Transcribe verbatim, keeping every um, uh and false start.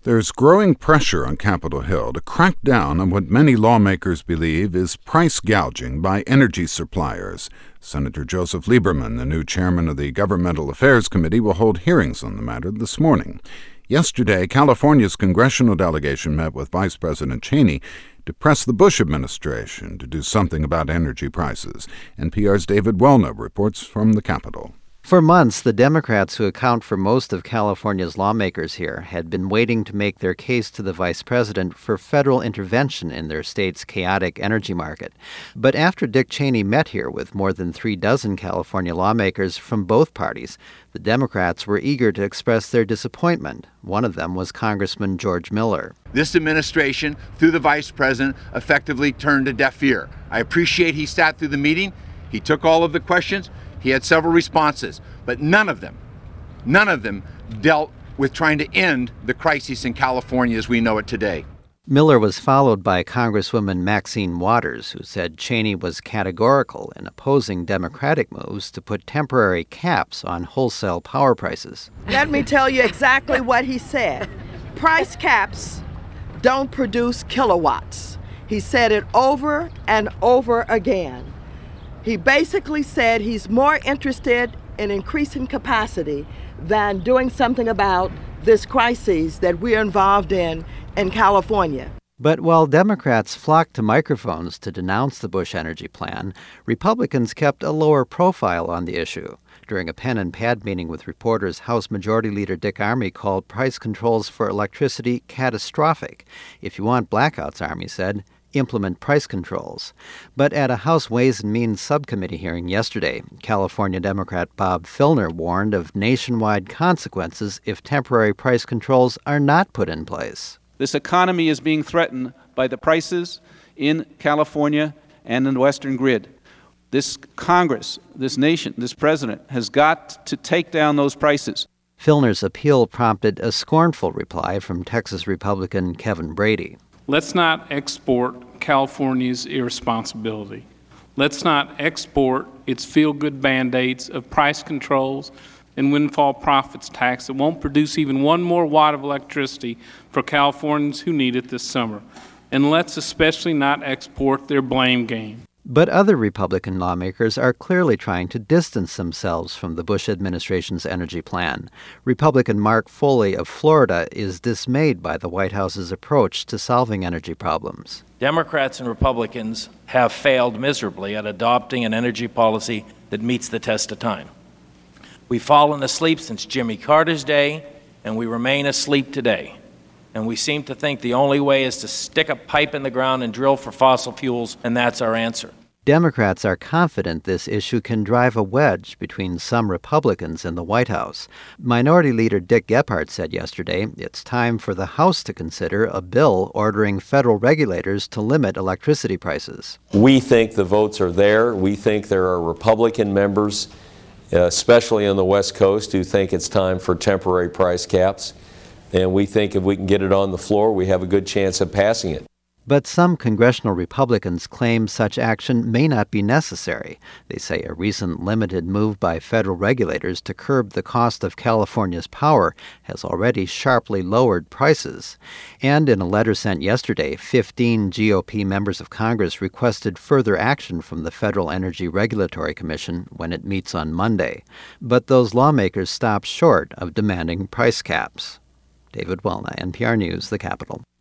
There's growing pressure on Capitol Hill to crack down on what many lawmakers believe is price gouging by energy suppliers. Senator Joseph Lieberman, the new chairman of the Governmental Affairs Committee, will hold hearings on the matter this morning. Yesterday, California's congressional delegation met with Vice President Cheney to press the Bush administration to do something about energy prices. N P R's David Welna reports from the Capitol. For months, the Democrats who account for most of California's lawmakers here had been waiting to make their case to the vice president for federal intervention in their state's chaotic energy market. But after Dick Cheney met here with more than three dozen California lawmakers from both parties, the Democrats were eager to express their disappointment. One of them was Congressman George Miller. This administration, through the vice president, effectively turned a deaf ear. I appreciate he sat through the meeting. He took all of the questions. He had several responses, but none of them, none of them dealt with trying to end the crisis in California as we know it today. Miller was followed by Congresswoman Maxine Waters, who said Cheney was categorical in opposing Democratic moves to put temporary caps on wholesale power prices. Let me tell you exactly what he said. Price caps don't produce kilowatts. He said it over and over again. He basically said he's more interested in increasing capacity than doing something about this crisis that we're involved in in California. But while Democrats flocked to microphones to denounce the Bush energy plan, Republicans kept a lower profile on the issue. During a pen and pad meeting with reporters, House Majority Leader Dick Armey called price controls for electricity catastrophic. If you want blackouts, Armey said, implement price controls. But at a House Ways and Means subcommittee hearing yesterday, California Democrat Bob Filner warned of nationwide consequences if temporary price controls are not put in place. This economy is being threatened by the prices in California and in the Western grid. This Congress, this nation, this president has got to take down those prices. Filner's appeal prompted a scornful reply from Texas Republican Kevin Brady. Let's not export California's irresponsibility. Let's not export its feel-good band-aids of price controls and windfall profits tax that won't produce even one more watt of electricity for Californians who need it this summer. And let's especially not export their blame game. But other Republican lawmakers are clearly trying to distance themselves from the Bush administration's energy plan. Republican Mark Foley of Florida is dismayed by the White House's approach to solving energy problems. Democrats and Republicans have failed miserably at adopting an energy policy that meets the test of time. We've fallen asleep since Jimmy Carter's day, and we remain asleep today. And we seem to think the only way is to stick a pipe in the ground and drill for fossil fuels, and that's our answer. Democrats are confident this issue can drive a wedge between some Republicans in the White House. Minority Leader Dick Gephardt said yesterday it's time for the House to consider a bill ordering federal regulators to limit electricity prices. We think the votes are there. We think there are Republican members, especially on the West Coast, who think it's time for temporary price caps. And we think if we can get it on the floor, we have a good chance of passing it. But some congressional Republicans claim such action may not be necessary. They say a recent limited move by federal regulators to curb the cost of California's power has already sharply lowered prices. And in a letter sent yesterday, fifteen G O P members of Congress requested further action from the Federal Energy Regulatory Commission when it meets on Monday. But those lawmakers stopped short of demanding price caps. David Welna, N P R News, The Capitol.